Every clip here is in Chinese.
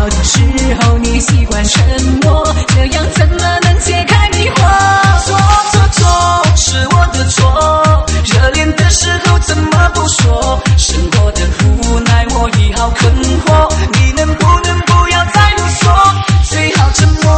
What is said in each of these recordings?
吵的时候你习惯沉默，这样怎么能解开迷惑？ 错错错，是我的错，热恋的时候怎么不说？生活的无奈我已好困惑，你能不能不要再啰嗦，最好沉默。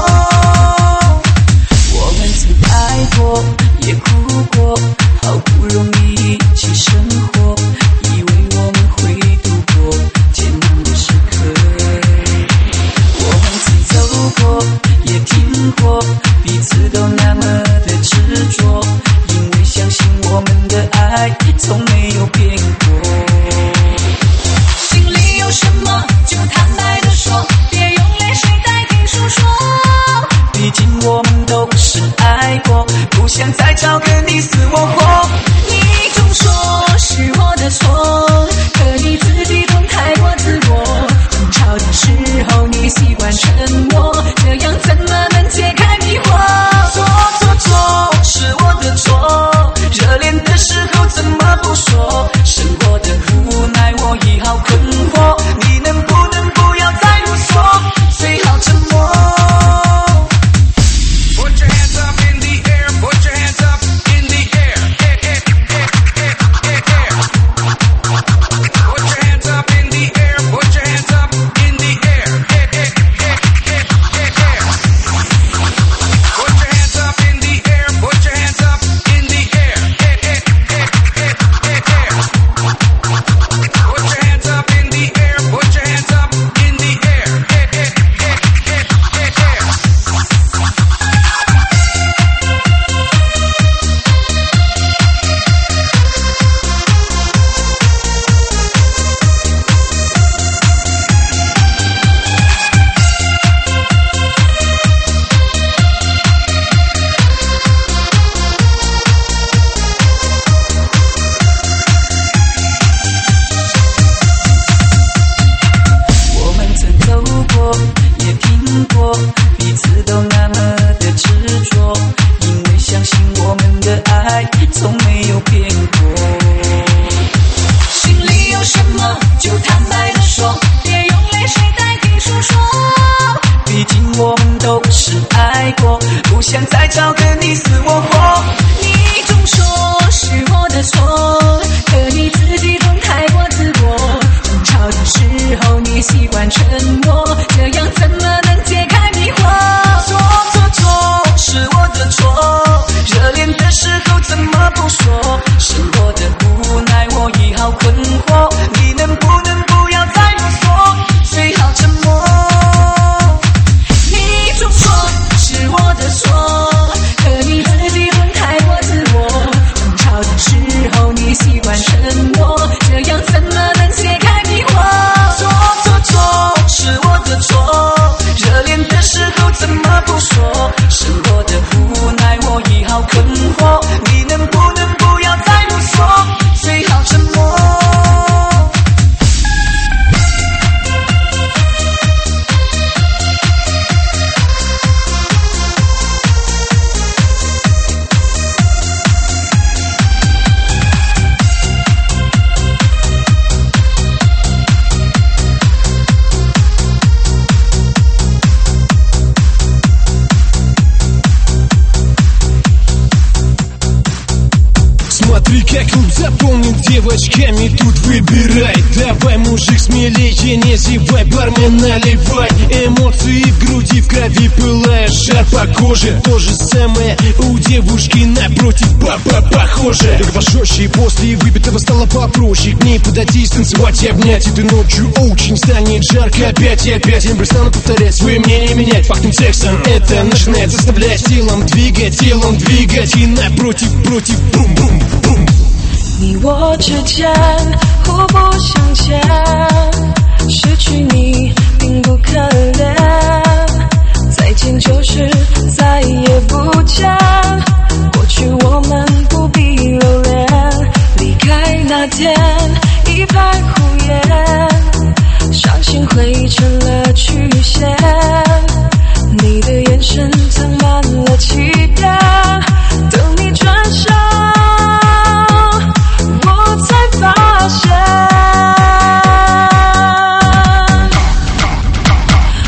我们曾爱过也哭过，好不容易一起生活，以为我们会度过艰难的时刻。我们曾走过也听过，彼此都那么的执着，因为相信我们的爱从没有变过。 心里有什么就坦白地说，别用泪水代替诉说。 毕竟我们都是爱过，不想再找个你死我活。 你总说是我的错，可你自己总太过自我。争吵的时候你习惯沉默，这样怎么能解开迷惑？ 错错错，是我的错，热恋的时候怎么不说？生活的无奈我已好困惑，你能不能不要再啰嗦，最好沉默。 Put your hands up in the air, put your hands up in the air, air, air, air, air, air, air. Put your hands up in the air, put your hands up in the air, air, air, air, air, air, air. Put your hands up in the air, put your hands up in the air, air, air, air, air, air, air. Put your hands up in the air, put your hands up in the air, air, air, air, air, air, air. 我们曾走过也听过，彼此都那么的执着，因为相信我们的爱从没有变过。 心里有什么就坦白地说，别用泪水代替诉说。 毕竟我们都是爱过，不想再找个你死我活。 你总说是我的错，可你自己总太过自我。争吵的时候你习惯沉默，这样怎么能解开迷惑？ 错错错，是我的错，热恋的时候怎么不说？生活的无奈我已好困惑，你能不能不要再啰嗦，最好沉默。 你总说是我的错，可你自己总太过自我。争吵的时候你习惯沉默，这样怎么能解开迷惑？ 错错错，是我的错，热恋的时候怎么不说？生活的无奈我已好困惑，你能不能不要再啰嗦，最好沉默。 Смотри, как клуб заполнен девочками, тут выбирай. Давай, мужик, смелее, не зевай, бармен наливай. Эмоции в груди, в крови пылает, жар по коже. То же самое у девушки напротив, похоже. Только пожестче, после выпитого стало попроще. К ней подойти, станцевать и обнять. Этой ночью очень станет жарко опять и опять. Я не перестану повторять, свое мнение менять. Фактным сексом это начинает заставлять телом двигать и напротив, против, бум-бум. 你我之间互不相欠，失去你并不可怜，再见就是再也不见，过去我们不必留恋，离开那天一派胡言，伤心汇成了曲线，你的眼神藏满了欺骗，等你转身我才发现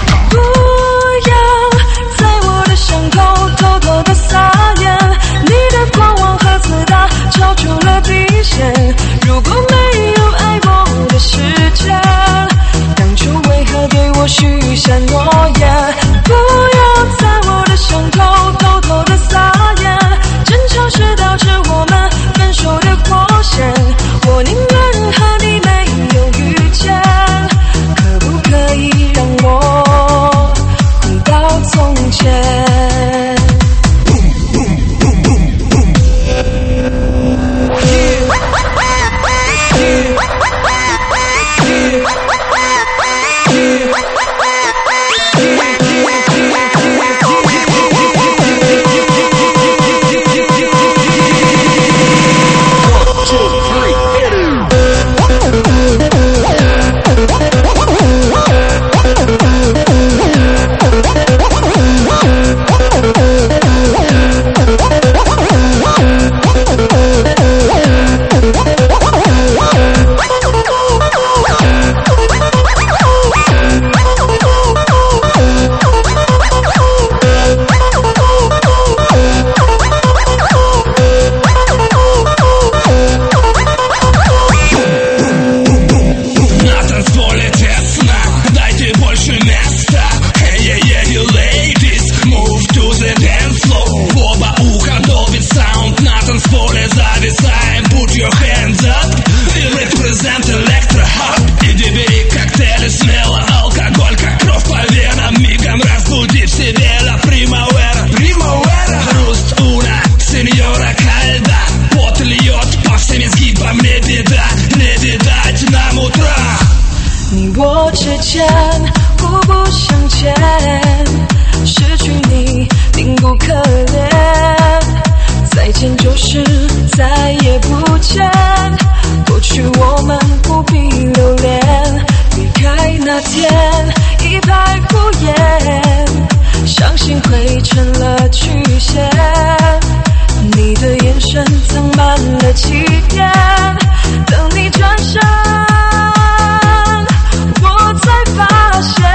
我许下诺言，不要在我的伤口偷偷的撒盐，争吵是导致我们分手的火线，我宁愿和你没有遇见，可不可以让我回到从前？你我之间互不相欠，失去你并不可怜，再见就是再也不见，过去我们不必留恋，离开那天一派胡言，相信会成了曲线，你的眼神藏满了欺骗，等你转身我才发现，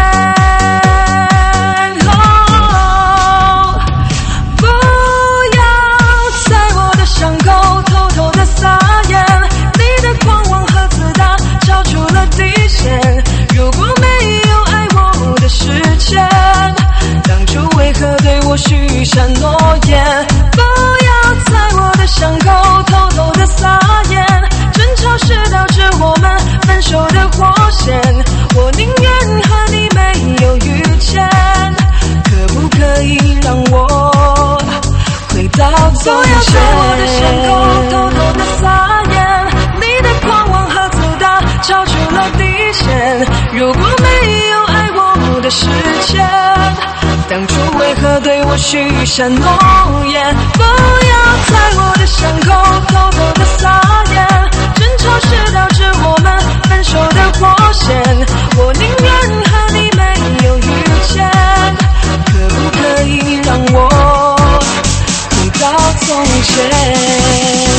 不要在我的伤口偷偷的撒盐，你的狂妄和自大超出了底线，如果没有爱我的时间，当初为何对我许下诺言？不要在我的伤口偷偷的撒盐，争吵是导致我们分手的火线，我宁愿和你没有遇见，可不可以让我回到从前？不要在我的伤口偷偷的撒盐，你的狂妄和自大超出了底线，如果没有爱我的时间，当初为何对我许下诺言？不要在我的伤口偷偷的撒盐，争吵是导致我们分手的火线，我宁愿和你没有遇见，可不可以让我回到从前？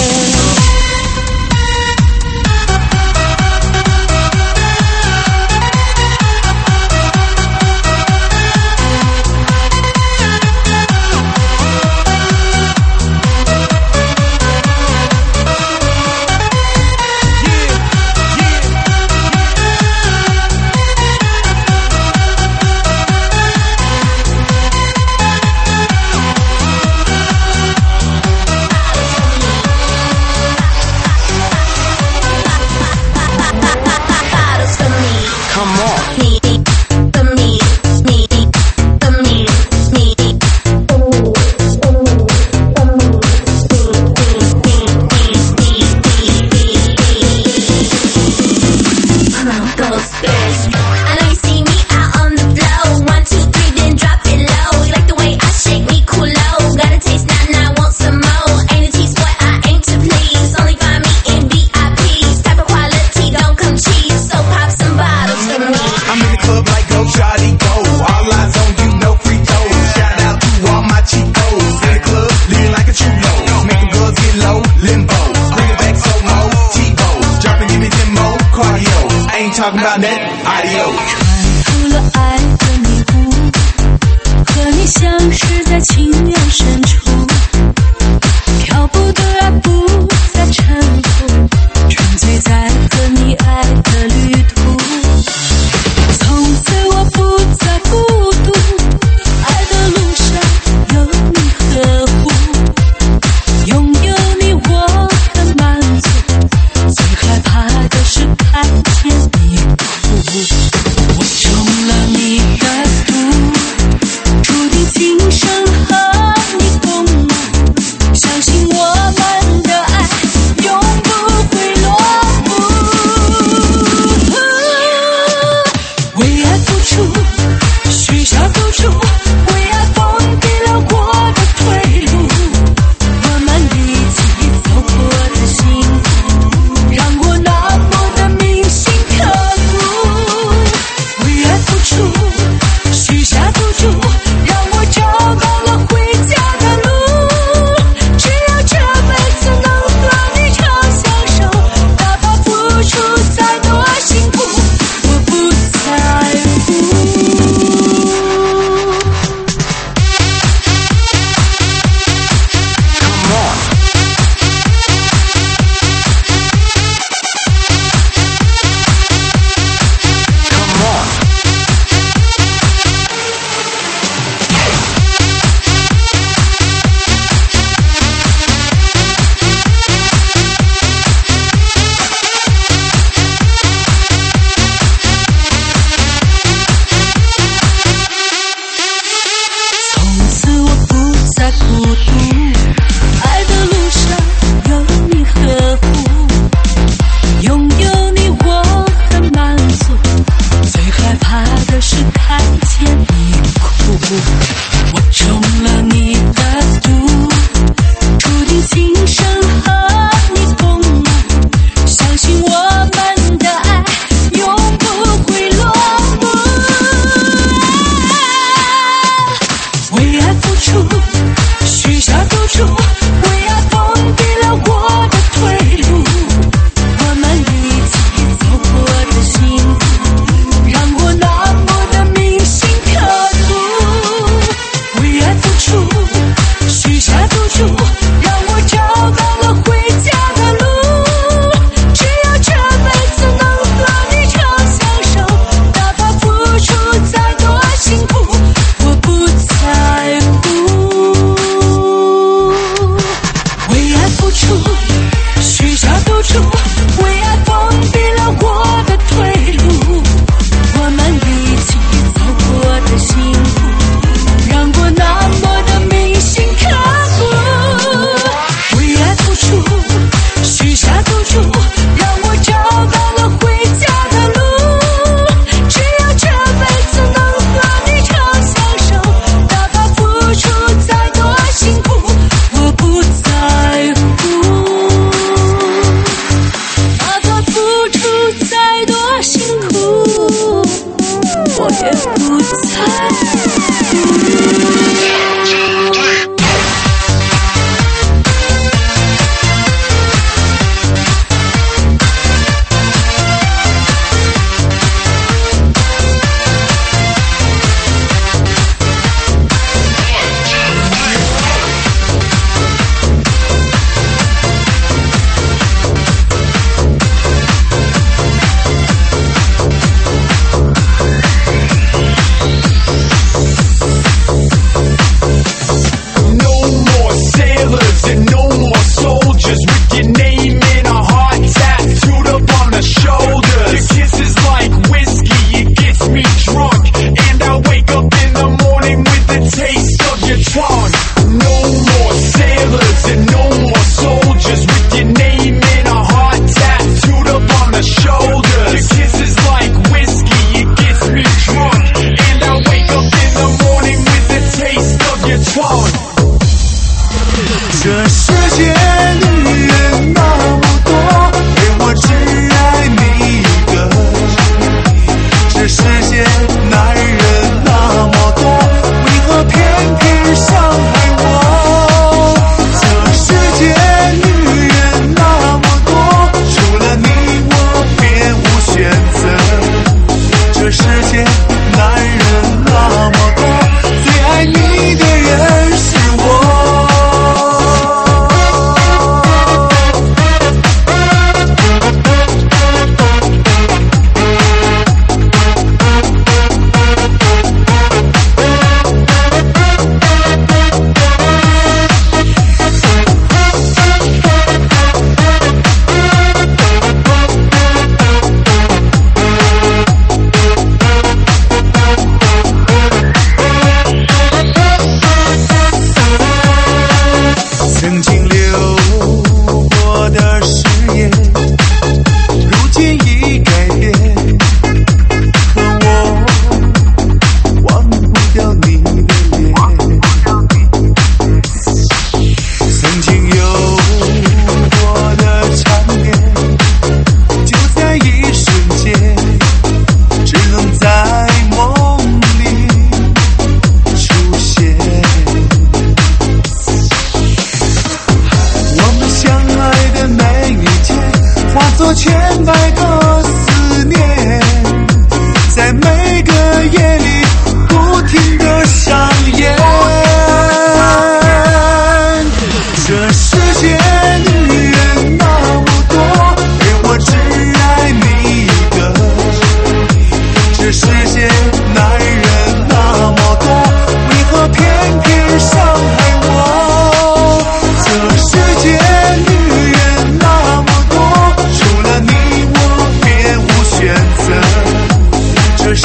Talking about that audio。 传出了爱的迷雾，和你相识在情缘深处，漂泊的爱不再沉浮，沉醉在和你爱的旅途。从此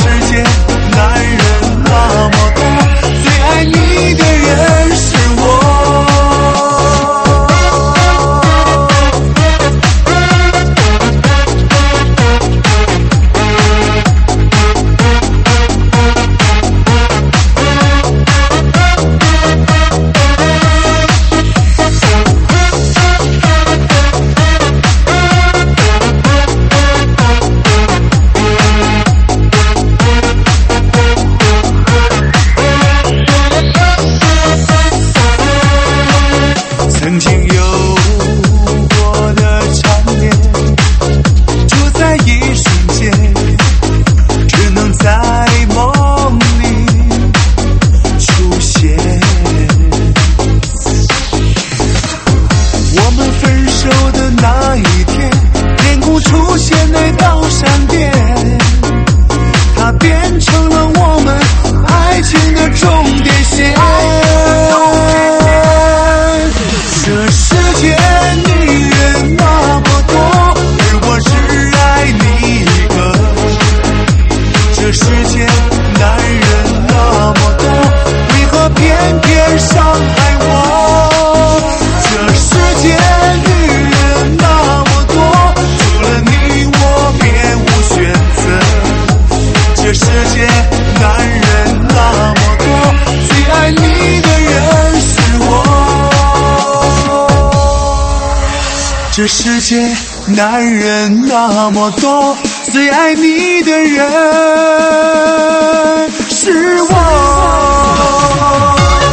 世界男人那么多，最爱你的人是我。曾经有过的缠绵，就在一瞬间，只能在梦里出现。我们分手的那一天，天空出现那道闪电，它变成了我们爱情的终点线。这世界女人那么多，而我只爱你一个。这世界男人那么多，为何偏偏伤害我？这世界女人那么多，除了你我别无选择。这世界男人那么多，最爱你的人是我。这世界男人那么多，最爱你的人是我。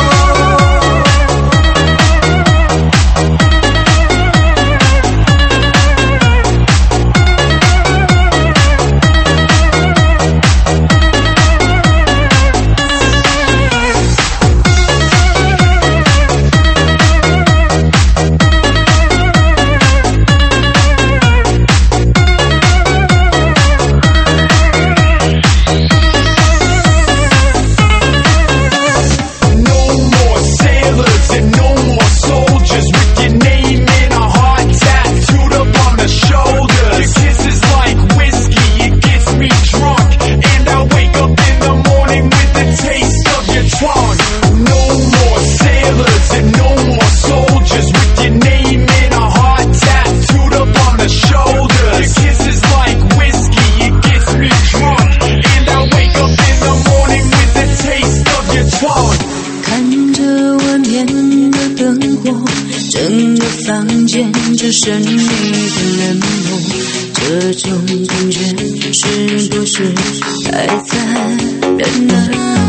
只剩你的冷漠，这种感觉是不是太残忍了？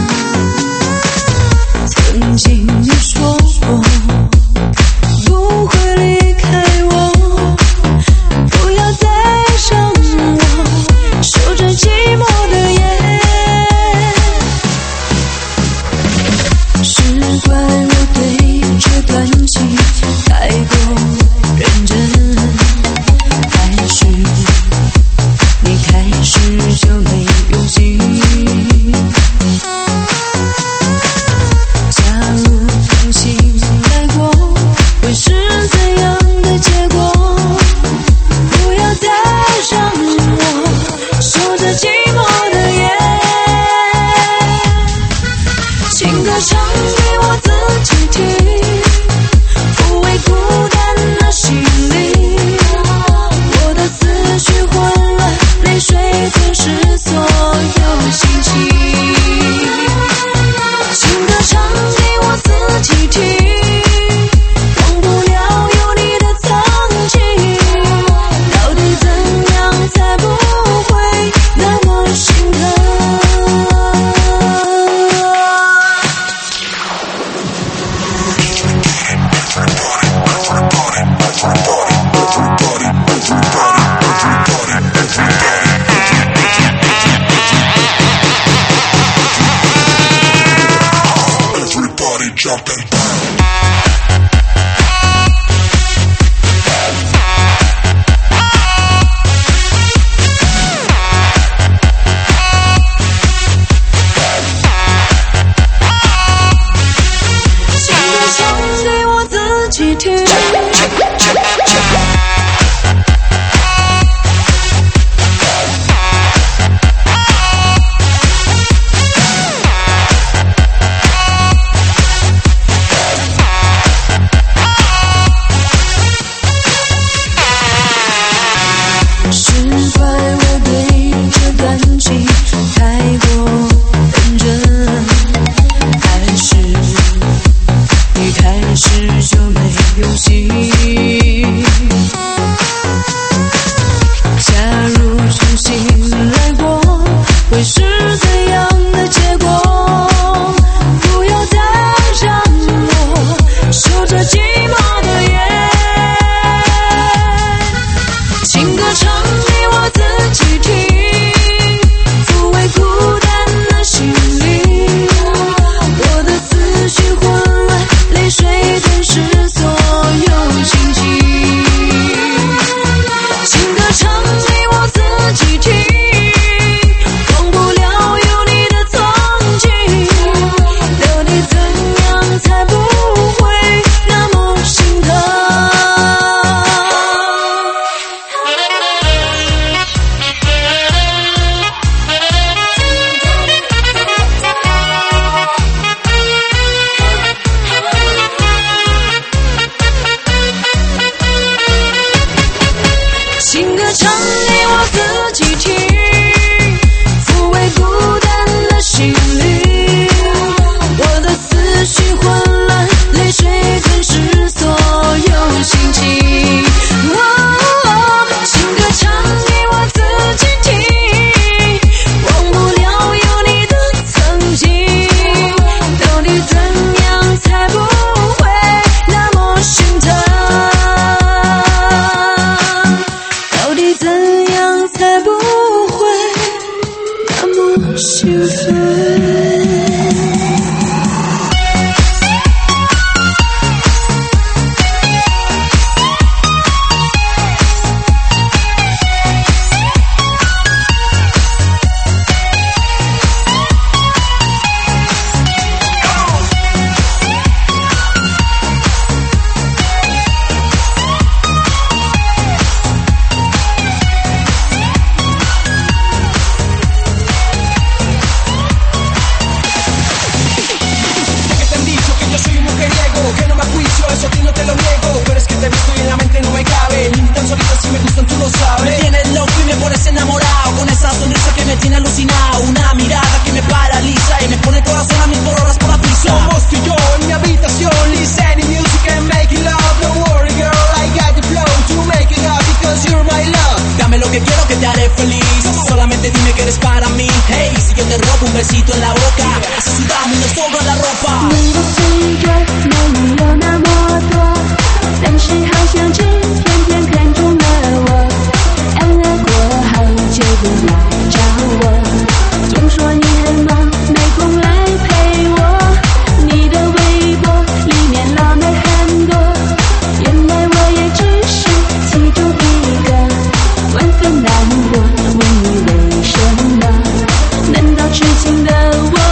曾经你说过不会离开我，不要再伤我，守着寂寞的夜。是怪我对这段情太过认真，还是你开始就没用心？假如重新来过，会是怎样的结果？不要再让我守着寂寞的夜。情歌唱给我自己听，抚慰孤单的心灵。我的思绪混乱，泪水吞噬所有心情。情歌唱给我自己听，忘不了有你的曾经。到底怎样才不会那么心疼？ Everybody jumping down. 心碎。问你为什么？难道痴情的我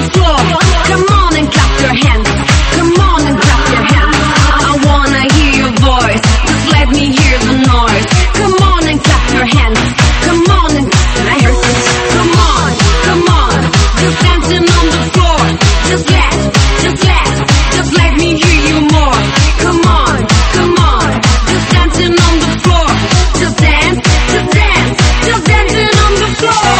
floor. Come on and clap your hands. Come on and clap your hands. I wanna hear your voice. Just let me hear the noise. Come on and clap your hands. Come on and I hear this. Come on, come on. Just dancing on the floor. Just let me hear you more. Come on, come on. Just dancing on the floor. Just dance, just dance. Just dancing on the floor.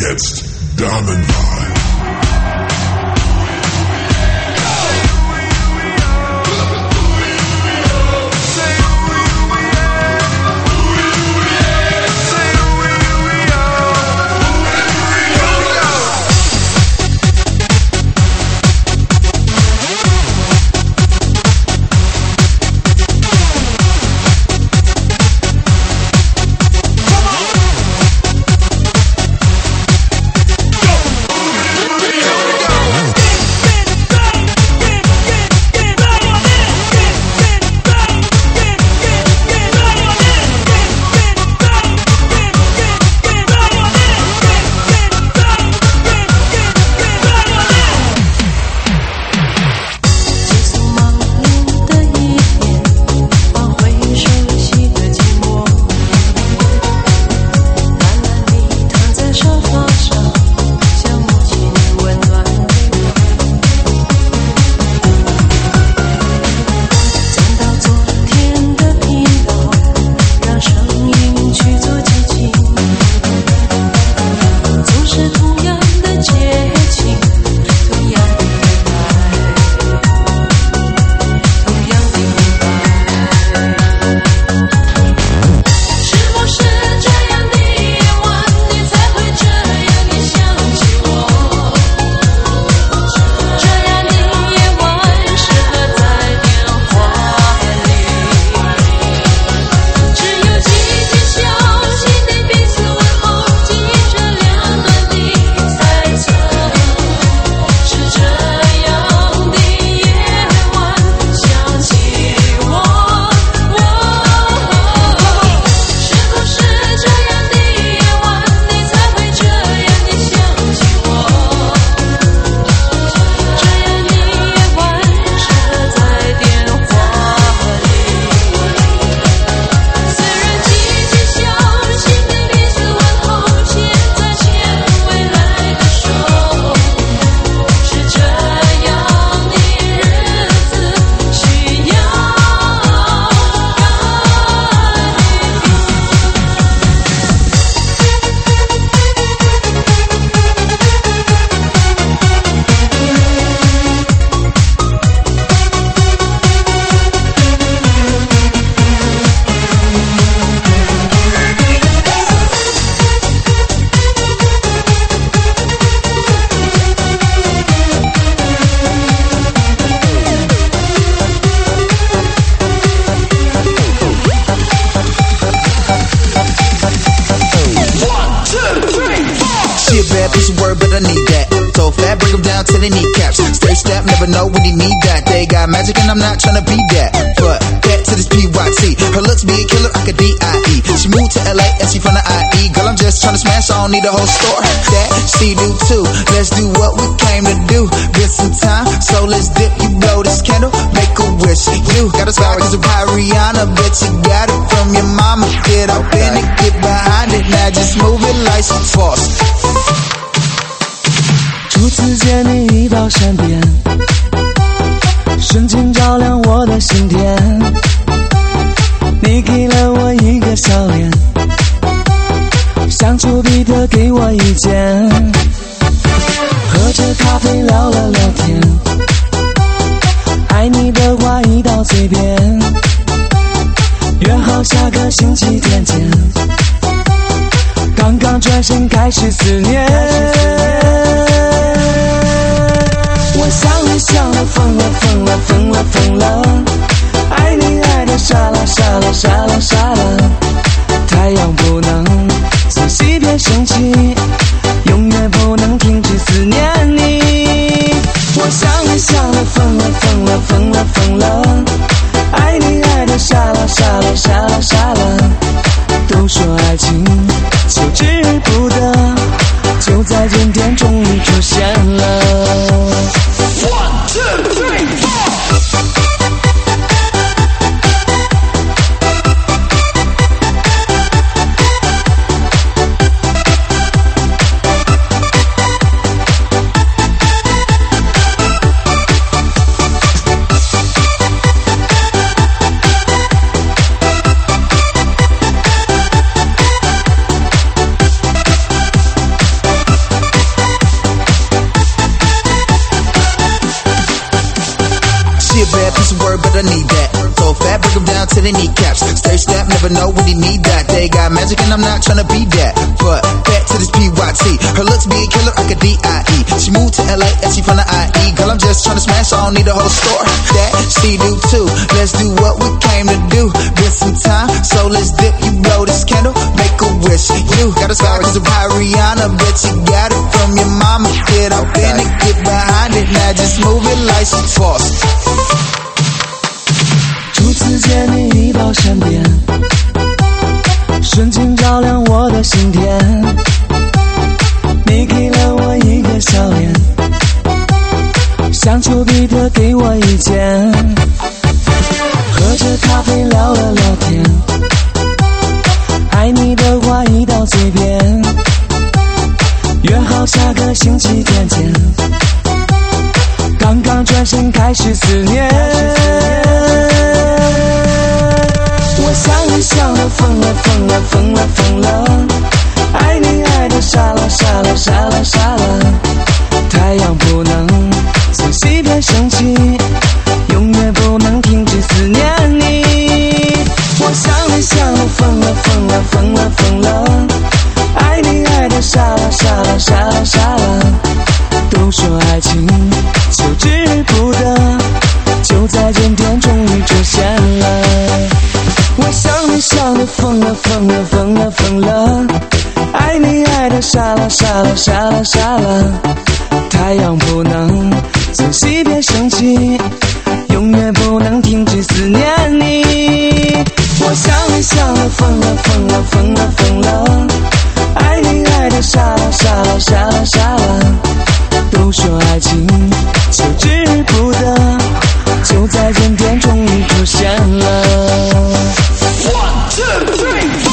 Jetzt Damenwahl. Magic and I'm not tryna be that, but back to this PYT. Her looks be a killer, like a D.I.E. She moved to LA and she from the IE. Girl, I'm just tryna smash, I don't need a whole store. That she do too. Let's do what we came to do. Been some time, so let's dip. You blow this candle, make a wish. You got a star, cause of Rihanna. Bet you got it from your mama. Get up in it, get behind it. Now just move it like some force. 初次见你到身边，瞬间照亮我的心田，你给了我一个笑脸，像丘比特给我意见，喝着咖啡聊了聊天，爱你的话一到嘴边，约好下个星期天见，刚刚转身开始思念，我想你想了疯了疯了疯了疯了，爱你爱的傻了傻了傻了傻了，太阳不能仔细别生气，永远不能停止思念你，我想你想了疯了疯了疯了疯了，爱你爱的傻了傻了傻了傻了，都说爱情求之不得，就在今天终于出现了。One, two, three, four. 我 their kneecaps. Stay step, never know when you need that. They got magic and I'm not tryna be that. But back to this PYT. Her looks be a killer, I could D.I.E. She moved to LA and she from the IE. Girl, I'm just tryna smash, I don't need a whole store. That she do too. Let's do what we came to do. Been some time, so let's dip. You blow this candle, make a wish. You got a sky cause of Rihanna, bet you got it from your mama. Get out in it, get behind it. Now just move it like some force. 初次见你一到身边，瞬间照亮我的心田。你给了我一个笑脸，像丘比特给我意见。喝着咖啡聊了聊天，爱你的话一到嘴边，约好下个星期天见。刚刚转身开始思念，我想你想了疯了疯了疯了疯了，爱你爱的傻了傻了傻了傻了，太阳不能从西边升起，永远不能停止思念你。我想你想了疯了疯了疯了疯了，爱你爱的傻了傻了傻了傻了，都说爱情求之不得，就在今天终于出现了。我想你想的疯了疯了疯了疯了，爱你爱的傻了傻了傻了傻了，太阳不能从西边升起，永远不能停止思念你。我想你想的疯了疯了疯了疯了，爱你爱的傻了傻了傻了傻了，都说爱情求之不得，就在今天终于出现了。1, 2, 3, 4。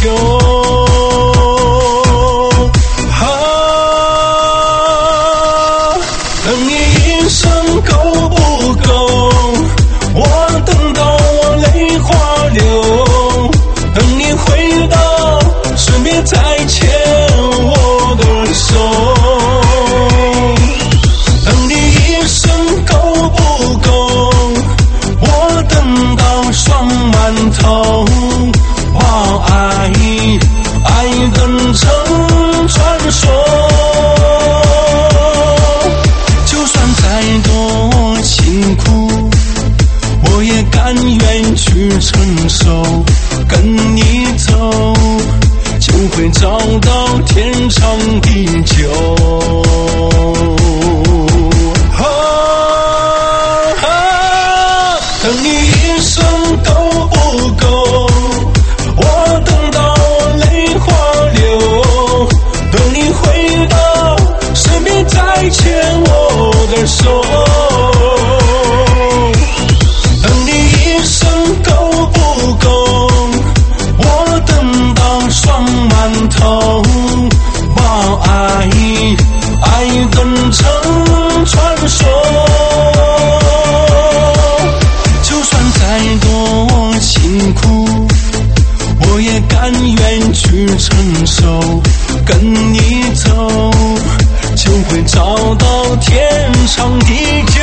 等你一生够不够？我等到我泪花流。等你回到身边再牵我的手。等你一生够不够？我等到霜满头。把爱变成传说。就算再多辛苦，我也甘愿去承受。跟你走，就会找到天长地久。等你一生够不够？我等到泪花流。等你回到身边再牵我的手。等你一生够不够？我等到霜满头。把爱变成传说。就算再多辛苦，我也甘愿去承受。跟你走，就会找到天长地久。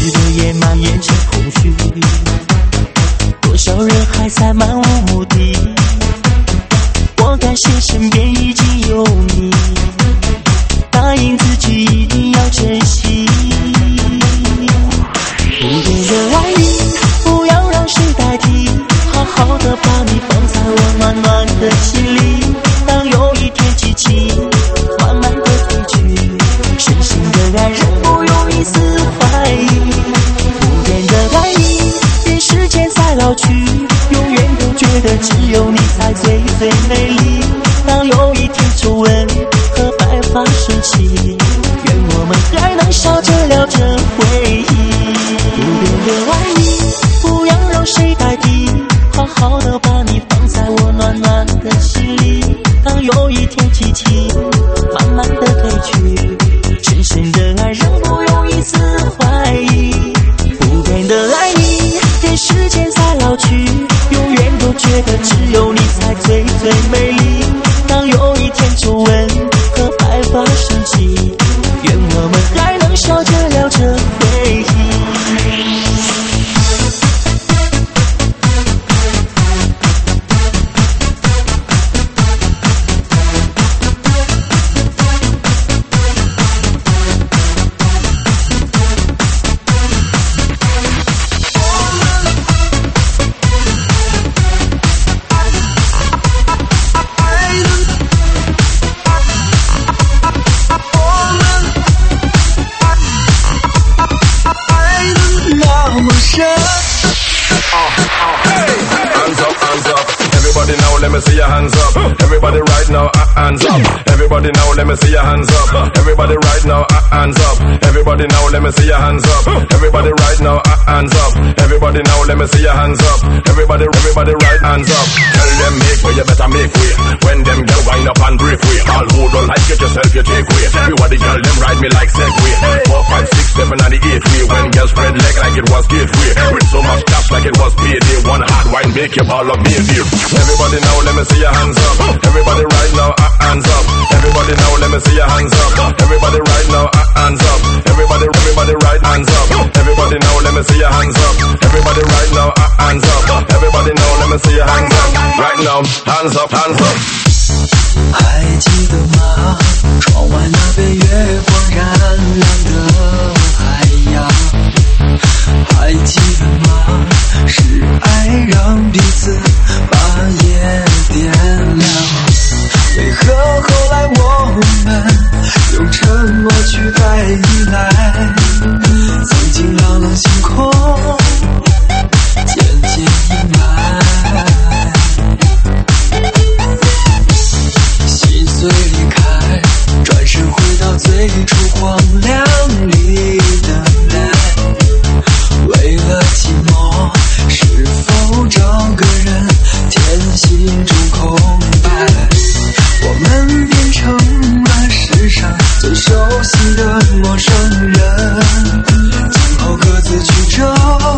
的夜蔓延成空虚，多少人还在漫无目的，我感谢身边已经有你，答应自己一定要珍惜。不变的爱你，不要让谁代替，好好的把你放在我暖暖的心里。当有一天记起，慢慢的褪去，深深的爱人不用一丝怀疑。不变的爱你，任时间在老去，永远都觉得只有你才最最美丽。当有一天皱纹和白发升起，愿我们还能笑着聊着回忆。不变的爱你，不要让谁代替，好好的把你放在我暖暖的心里。当有一天记起，慢慢的褪去，深深的爱人不用一丝怀疑。不变的爱你，任时间在老去，永远都觉得只有你才最最美丽。当有一天皱纹和白发升起，愿我们还能笑着聊着回忆。 Let me see your hands up. Everybody right now, hands up. Everybody now, let me see your hands up. Everybody right now, hands up. Everybody now, let me see your hands up. Everybody right now, hands up. Everybody now, let me see your hands up. Everybody right hands up. Tell them make way, you better make way. When them girl wind up and break way. All who don't like it yourself, you take way. You are the girl, them ride me like Segway. 4, 5, 6, 7 and the 8 way. When girls spread leg like it was gateway. With so much cash like it was payday. One hard wine make you ball up, baby. Everybody now, let me see your hands up. Everybody right now, hands up. Everybody now, let me see your hands up. Everybody right now, hands up. Everybody right hands up. Everybody now, let me see your hands up. Everybody right now, hands up. Everybody now, let me see your hands up. Right now, hands up, hands up. 还记得吗？窗外那边月光染亮的海洋。还记得吗？是爱让彼此把夜点亮。为何后来我们用沉默取代依赖？曾经朗朗星空渐渐阴霾，心碎离开，转身回到最初荒凉里的爱。为了寂寞，是否找个人填心中空白？我们变成了世上最熟悉的陌生人，今后各自去找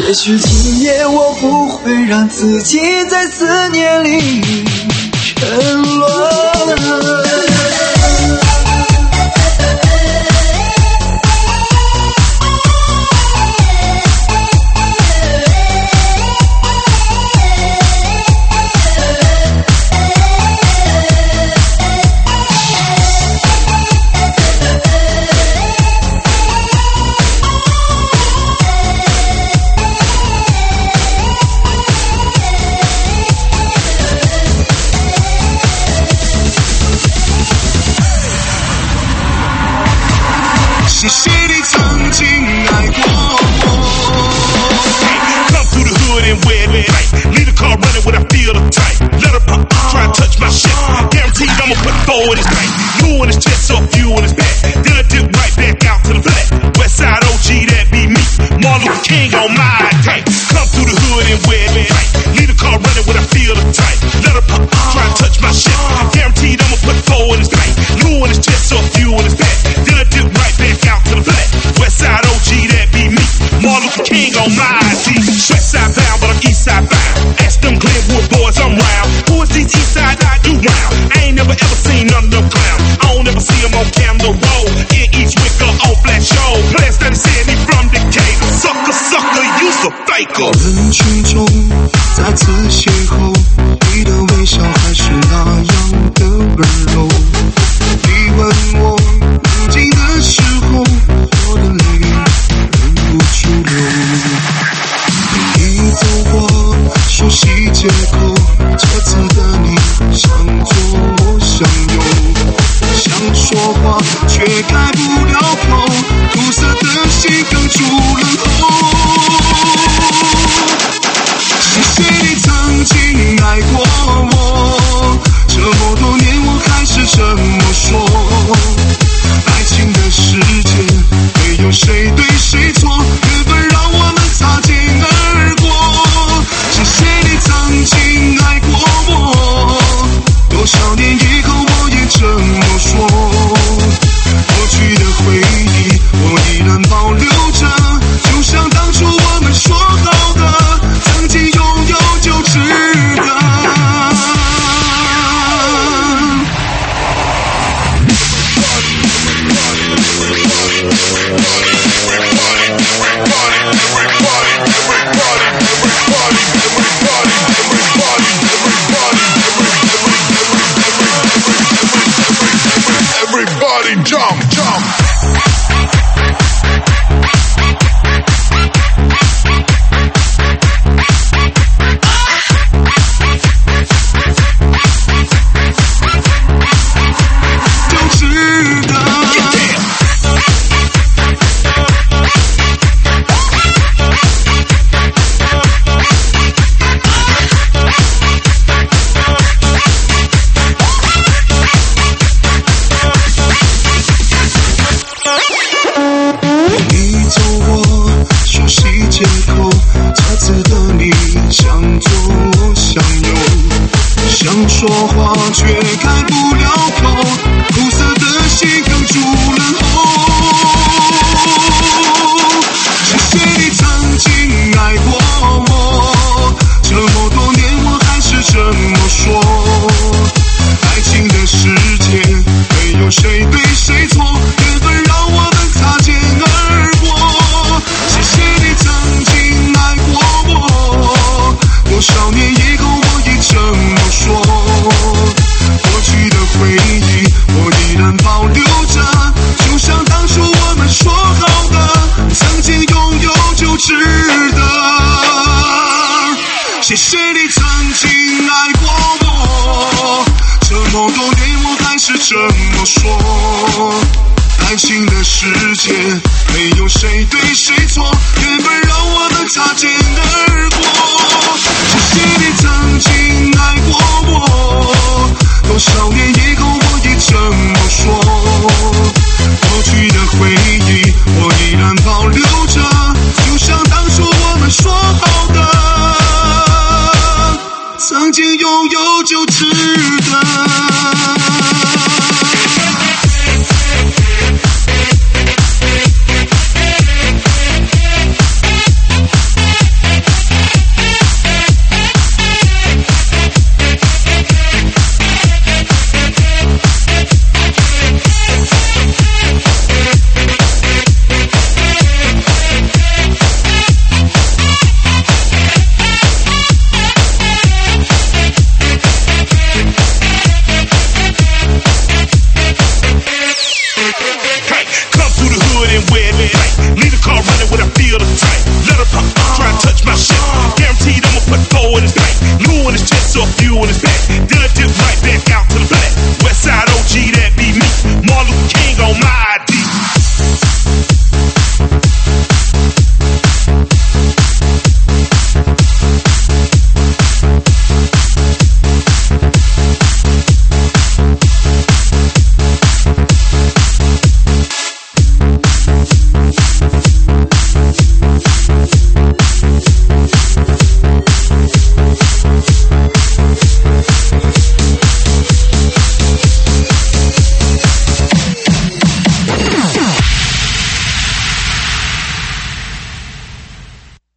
也许今夜我不会让自己在思念里沉沦。 谢谢你曾经爱过我。Come through the hood and wear it right. Leave the car running when I feel the tight. Let her pop, try to touch my shit. Guaranteed I'ma put four in his bank. Two in his chest, so a few in his back. Then I dip right back out to the flat. Westside OG, that be me. Martin Luther King on my tank. Come through the hood and wear it right. Leave the car running when I feel the tight. Let her pop, try to touch my shit. Guaranteed I'ma put four in his bank. Two in his chest, so a few in his back. Then I dip right back out to the flat. Westside OG, that be me. Martin Luther King on my team. Westside bound, but I'm Eastside bound. Ask them Glenwood boys I'm round. Who is these Eastside I do round? I ain't never ever seen none of them clowns. I don't ever see them on camera roll. In each wicker on flash show. Plans that said me from Decatur. Sucker, sucker, you's a faker. 人群中再次邂逅，你的微笑还是那样的温柔。你问我宁静的时候，我的泪忍不住流。你走过熟悉街口，这次的你想做我相拥，想说话却开不了口，苦涩的心哽住了喉。谢谢你曾经爱过我，这么多年我还是这么说。爱情的世界没有谁对谁错，缘分让我们擦肩而过。谢谢你曾经爱过我，多少年以后我也这么说。过去的回忆我依然保留着，就像当初我们说好的，曾经拥有就值得。 Everybody jump, jump.说话却开不了口，苦涩的心哽住了喉。谢谢你曾经爱过我，这么多年我还是这么说。爱情的世界没有谁对谁错，缘分让我们擦肩而过。谢谢你曾经爱过我，多少年以后我也这么说。过去的回忆我依然保留着，就像当初我们说好的，曾经拥有就值得。谢谢你曾经爱过我，这么多年我还是这么说。爱情的世界没有谁对谁错，缘分让我们擦肩而过。谢谢你曾经爱过我，多少年以后我也这么说。过去的回忆我依然保留着，就像当初我们说好的，曾经拥有就值